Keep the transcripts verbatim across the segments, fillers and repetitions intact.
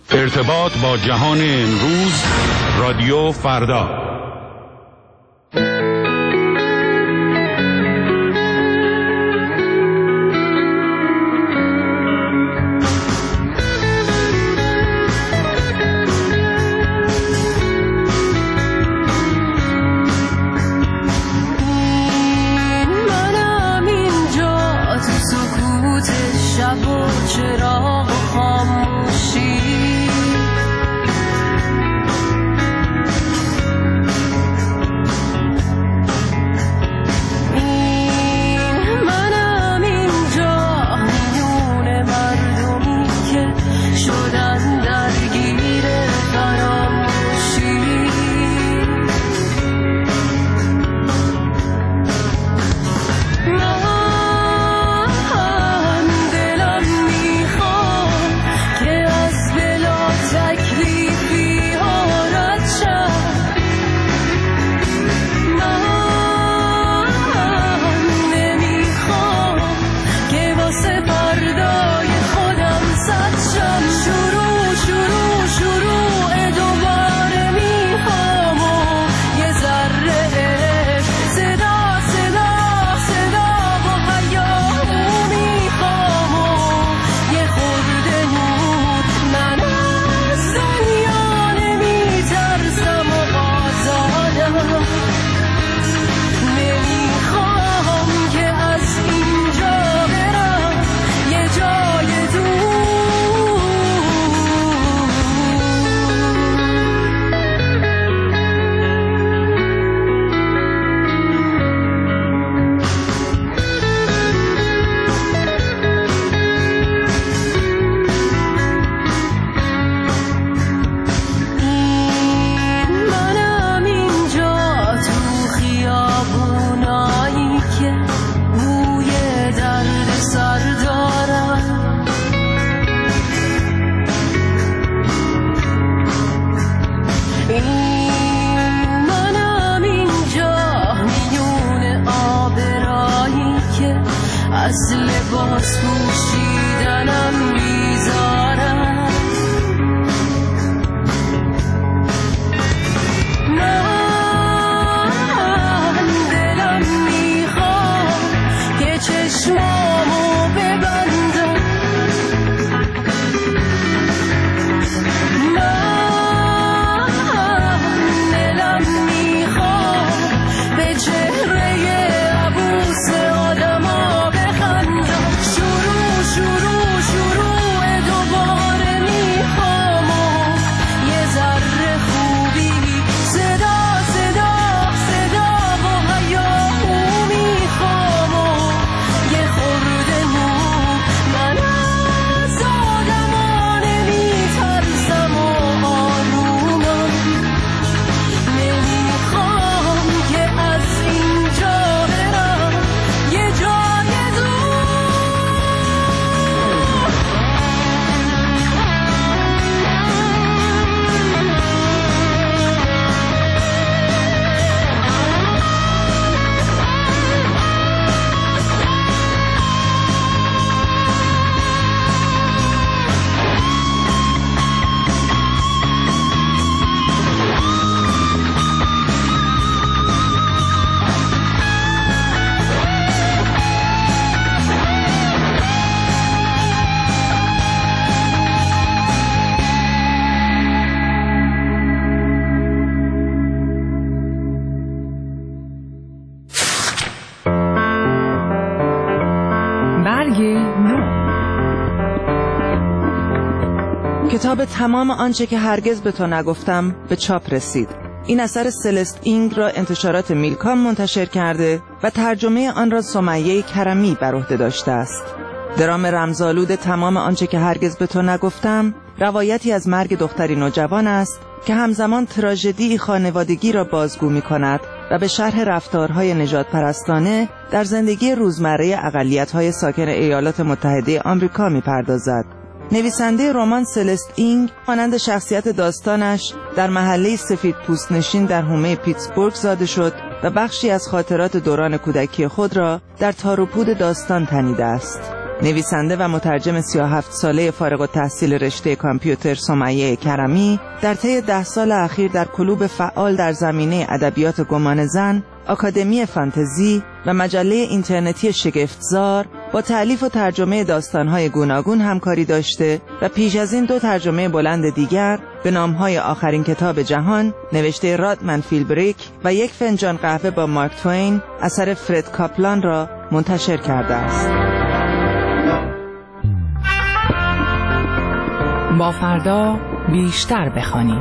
ارتباط با جهان امروز، رادیو فردا. کتاب تمام آنچه که هرگز به تو نگفتم به چاپ رسید. این اثر سلست اینگ را انتشارات میلکام منتشر کرده و ترجمه آن را سمیه کرمی بر عهده داشته است. درام رمزآلود تمام آنچه که هرگز به تو نگفتم روایتی از مرگ دختری نوجوان است که همزمان تراژدی خانوادگی را بازگو می کند و به شرح رفتارهای نژاد پرستانه در زندگی روزمره اقلیت‌های ساکن ایالات متحده آمریکا می پردازد. نویسنده رمان سلست اینگ مانند شخصیت داستانش در محله سفید پوست نشین در حومه پیتسبورگ زاده شد و بخشی از خاطرات دوران کودکی خود را در تار و پود داستان تنیده است. نویسنده و مترجم سی و هفت ساله فارغ التحصیل رشته کامپیوتر سمیه کرمی در طی ده سال اخیر در کلوب فعال در زمینه ادبیات گمان زن، آکادمی فانتزی و مجله اینترنتی شگفتزار با تألیف و ترجمه داستان‌های گوناگون همکاری داشته و پیش از این دو ترجمه بلند دیگر به نام‌های آخرین کتاب جهان نوشته رادمن فیلبریک و یک فنجان قهوه با مارک توین اثر فرد کاپلان را منتشر کرده است. با فردا بیشتر بخوانیم.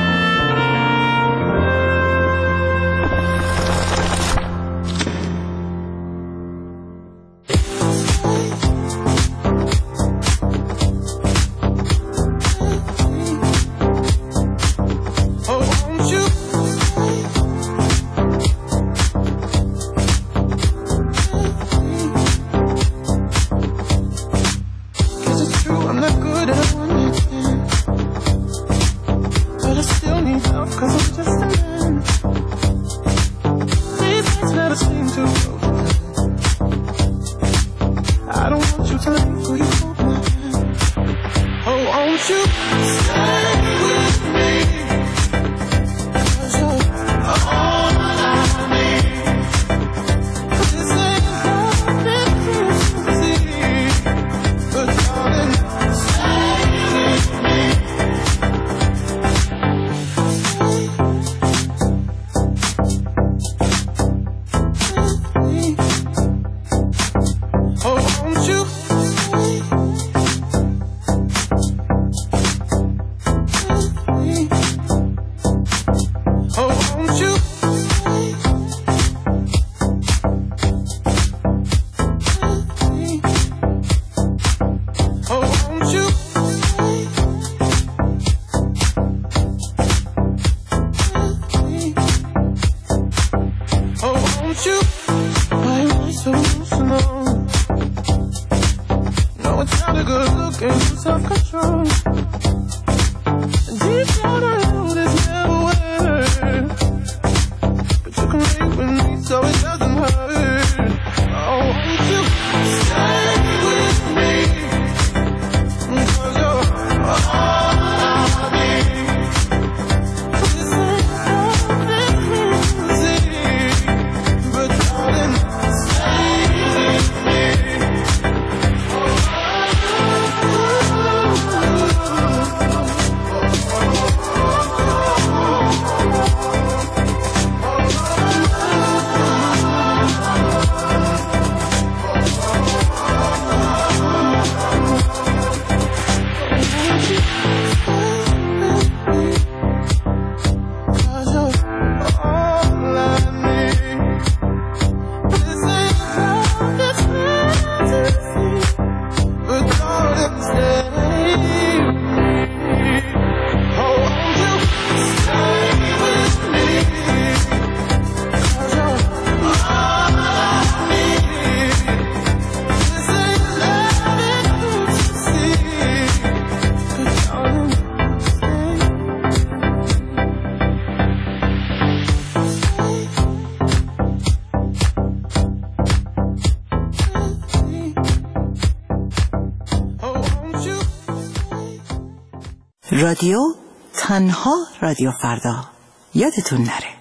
رادیو تنها رادیو فردا، یادتون نره.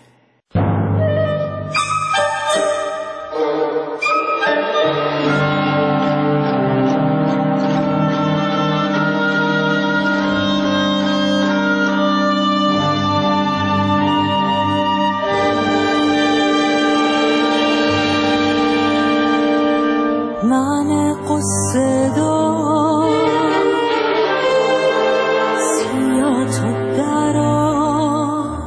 من قصه دار سیا تو درار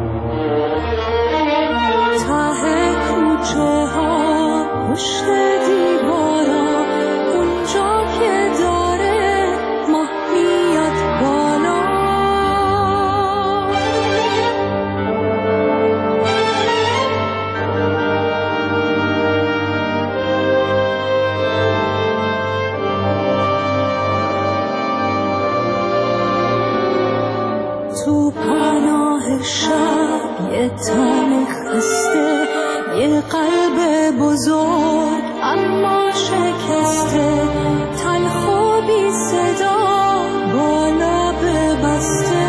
ته کوچه ها پشت دیوارا اونجا که داره ماه میاد بالا تو پناه شب یه تن خسته یه قلب بزرگ اما شکسته، تلخ و بی صدا با لب بسته.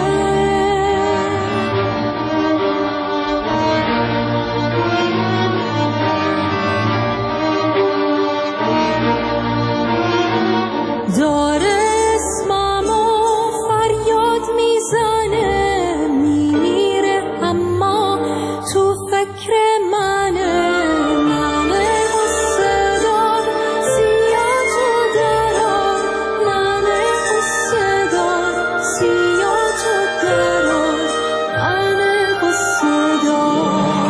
داره اسممو فریاد میزنه، میمیره اما تو فکر منه. ننه قصه دار سیاه تو درار، ننه قصه دار سیاه تو درار، ننه قصه دار.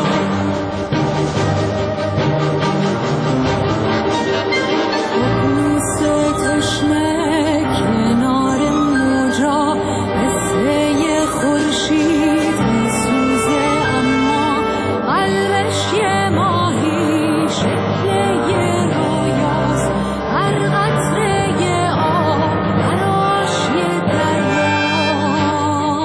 موسه تشنه کنار موجا، مثل خورشید میسوزه اما قلبش یه ماهی، شکل یه رویاست، هر قطره یه آب براش یه دریاست.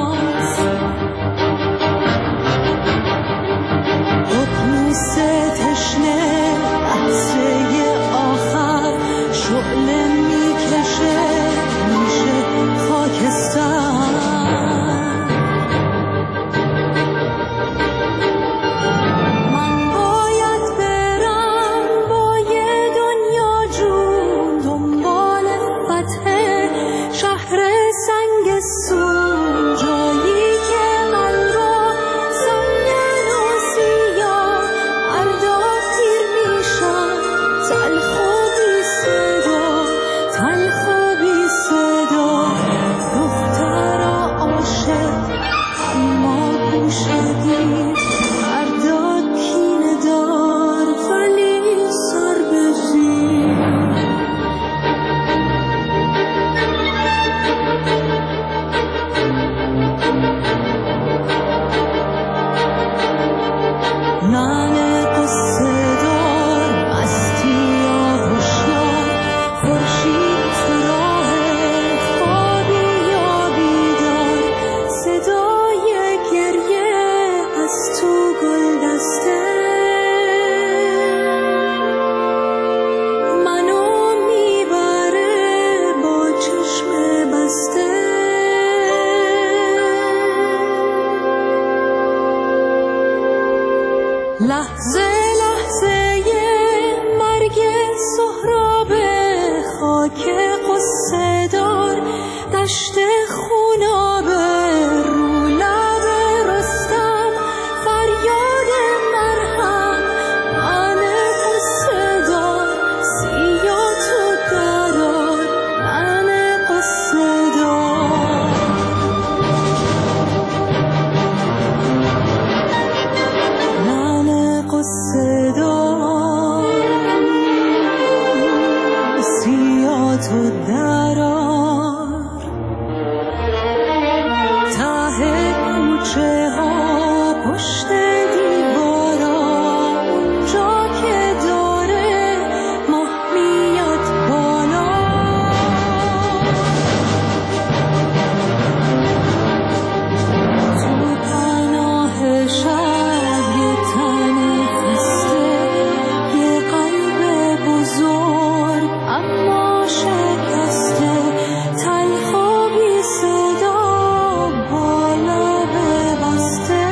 موسه تشنه لحظه آخر، شعله میکشه میشه خاکستر. من باید برم با یه دنیا جون، دنبال فتح شهر سنگستون، جایی که قلبا سنگن و سیاه فردا پیر میشن، تلخ و بی صدا، تلخ و بی صدا. دخترا عاشق اما گوشدی، فردا کینه دار ولی سر به زیر. ننه قصه دار مستی یا هوشیار، خورشید تو راه خوابی یا بیدار، صدای گریه از تو گلدسته منو میبره با چشم بسته. لحظه لحظه مرگ سهراب، خاک قصه دار دشت خونابه، رو لب رستم فریاد مرهم، ننه قصه دار سیاه تو درار، ننه قصه دار. ننه قصه دار سیاه تو درار، ته کوچه ها پشت دیوارا، اونجا که داره ماه میاد بالا. تو پناه شب یه تن خسته، یه قلب بزرگ اما شکسته، تلخ و بی صدا با لب بسته.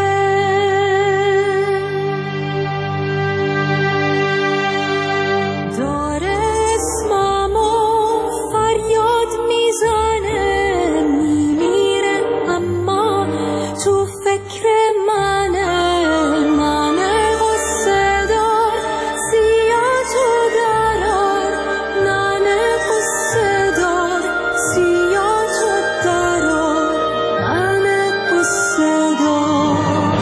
داره اسممو فریاد میزنه، میمیره اما تو فکر منه. ننه قصه دار سیاه تو درار، ننه قصه دار سیاه تو درار، ننه قصه دار.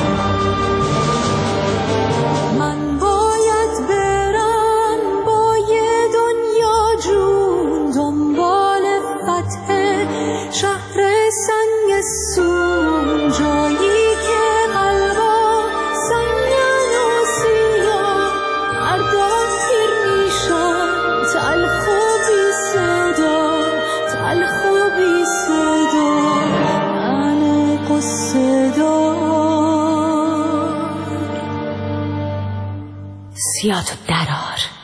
من باید برم با یه دنیا جون، دنبال فتح شهر سنگستون، جایی که قلبا سنگن و سیاه فردا پیر میشن، تلخ و بی صدا، تلخ و بی صدا، ننه قصه دار سیاه تو درار.